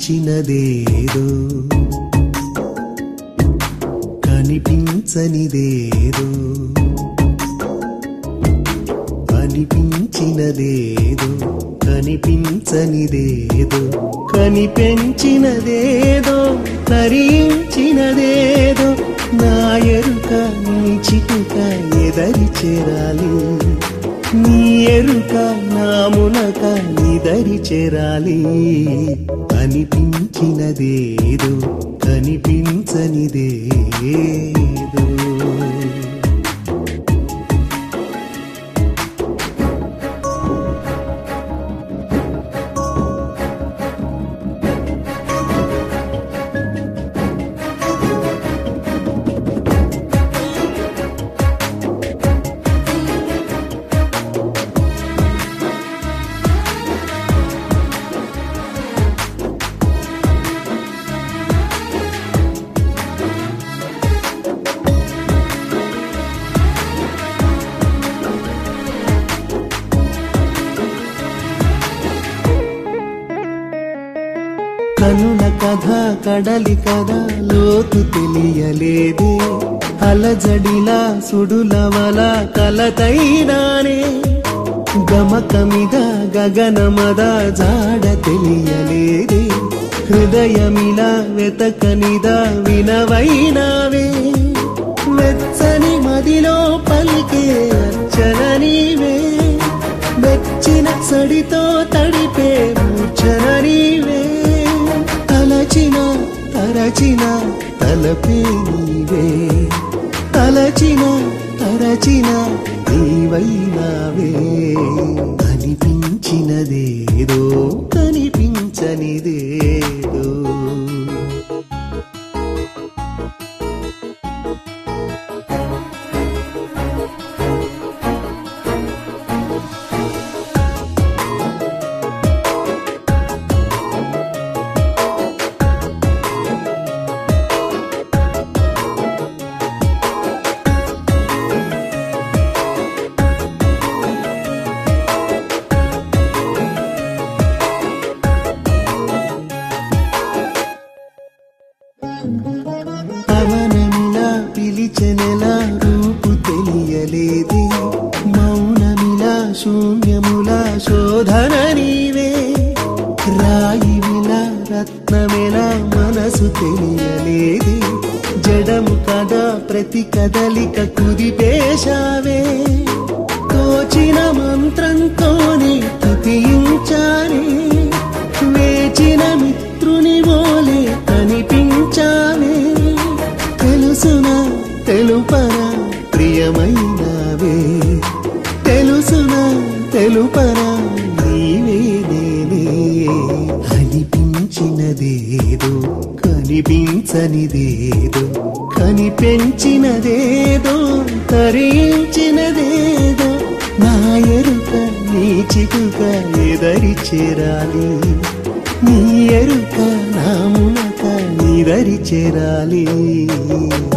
కనిపించినదేదో కనిపించనిదేదో అనిపించినదేదో కనిపించనిదేదో కనిపెంచినదేదో తరించినదేదో నా ఎరుక నీ చిటుక ఎదరి చేరాలి నీ ఎరుక నా మునక నిదరి చేరాలి అనిపించినదేదో కనిపించనిదేదో కనుల కథ కడలి కథ లోతు తెలియలేదే అలజడిలా సుడులవల కలతైనానే గమకమిద గగనమద జాడ తెలియలేదే హృదయమిలా వెతకనిద వినవైనావే వెచ్చని మదిలో పలికే అర్చన నీవే వెచ్చిన సడితో తడిపే మూర్ఛన నీవే తలచిన తరచిన తలపే నీవే తలచిన తరచిన నీవైనావే అనిపించినదేదో కనిపించనిదేదో పవనమిలా పిలిచెనెలా రూపు తెలియలేదే మౌనమిలా శూన్యములా శోధన నీవే రాయివిలా రత్నమిలా మనసు తెలియలేదే జడము కదా ప్రతి కదలిక కుదిపేశావే తోచిన మంత్రంతోనే తపించానే వేచిన మిత్రుని వోలే కనిపించావే తెలుసునా తెలుపనా ప్రియమైనవే తెలుసునా తెలుపనా నీవే నేనే అనిపించినదేదో కనిపించనిదేదో కనిపెంచినదేదో తరించినదేదో నా ఎరుక నీ చిటుక ఎదరి చేరాలి నీ ఎరుక నా మునక నిదరి చేరాలి